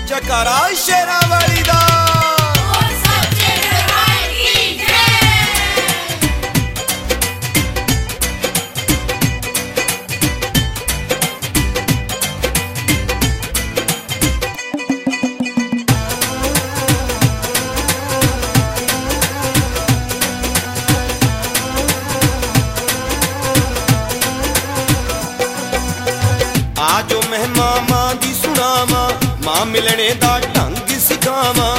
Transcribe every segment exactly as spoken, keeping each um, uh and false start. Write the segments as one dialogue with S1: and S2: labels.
S1: जयकारा शेरां वाली दा। आजो महिमा मां दी सुनावा, मां मिलने दा ढंग सिखावा।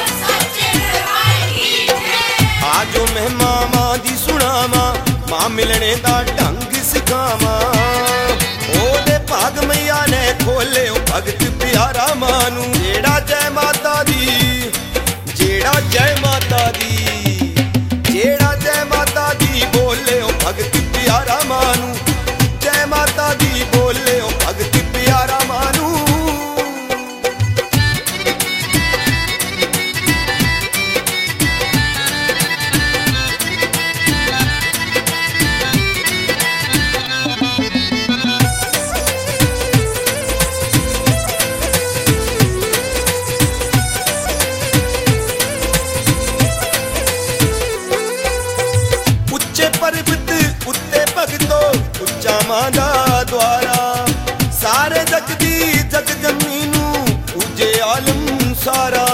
S1: आजो महिमा मां दी सुनावा, मां मिलने दा ढंग सिखावा। ओदे भाग मैया ने खोले भगत प्यारा मानू, जेड़ा जय माता दी, जेड़ा जय माता दी, जेड़ा जय माता दी बोले ओ भगत प्यारा मानू, जय माता दी बोले ओ भगत प्यारा मानू। उच्चे पर्वत उत्ते भगतो, उच्चा मां दा द्वारा। सारे जग दी जग जमी नू पूजे आलम सारा।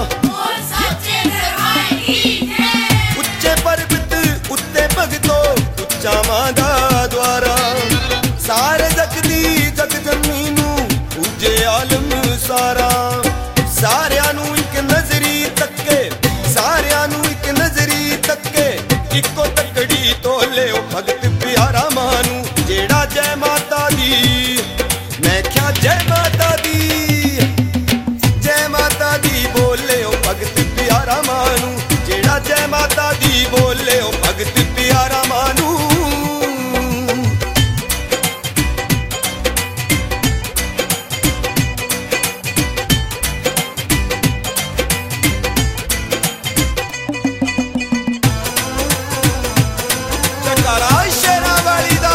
S1: उच्चे पर्वत उत्ते भगतो, उच्चा मां दा द्वारा। सारे जग दी जग जमी नू पूजे आलम सारा। सारियां नू इक नजरी तक्के, सारियां नू इक नजरी तक्के, इको तकड़ी तोले ओ भगत प्यारा मानू, जेड़ा जय माता दी। मैं क्या जय माता दी, जय माता दी बोले ओ भगत प्यारा मानू, जेड़ा जय माता दी बोले ओ भगत प्यारा मानू। जयकारा शेरां वाली दा।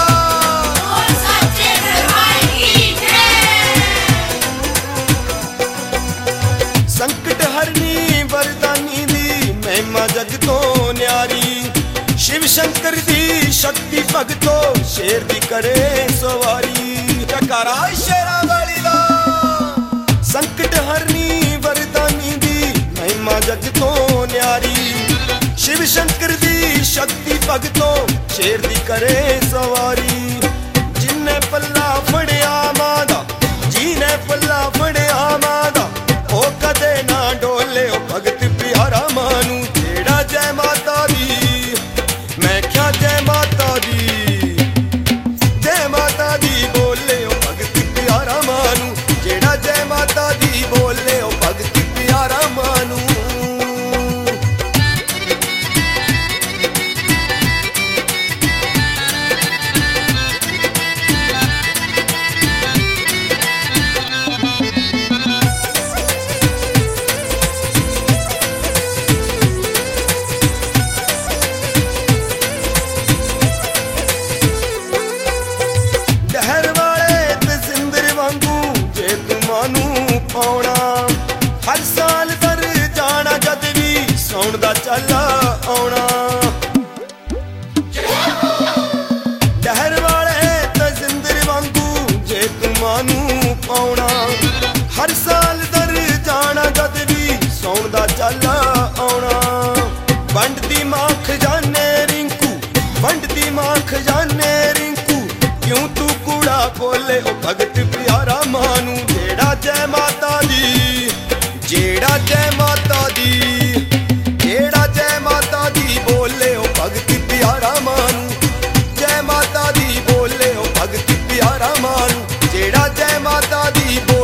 S1: संकट हरनी वरदानी दी महिमा जग तो न्यारी। शिव शंकर दी शक्ति भगतो, शेर दी करे सवारी। जयकारा शेरां वाली दा। संकट हरनी वरदानी दी महिमा जग तो न्यारी। शिव शंकर दी शक्ति भगतो, शेर दी करे सवारी। जिन्ने पल्ला फड़िया मां दा, जिन्ने पल्ला फड़िया मां दा, ओ कदे ना डोले ओ भगत प्यारा मानू, जेड़ा जय माता दी। मैं क्या जय माता दी, जय माता दी बोले ओ भगत प्यारा मानू, जेड़ा जय माता दी बोले ओ भगत प्यारा मानू। पाउणा हर साल दर जाना, जद भी सौण दा चला आउणा। डहर वाले ते जिंदर वांगू जे तू मानू पाउणा। हर साल दर जाना, जद भी सौण दा चला आउणा। वंडदी मां खजाने रिंकू, वंडदी मां खजाने रिंकू, क्यों तू कूड़ा बोले ओ भगत प्यारा मानू, जेड़ा जय माता दी, जेड़ा जय माता दी, जेड़ा जय माता दी बोले ओ भगत प्यारा मानू, जय माता दी बोले ओ भगत प्यारा मानू, जेड़ा जय माता दी।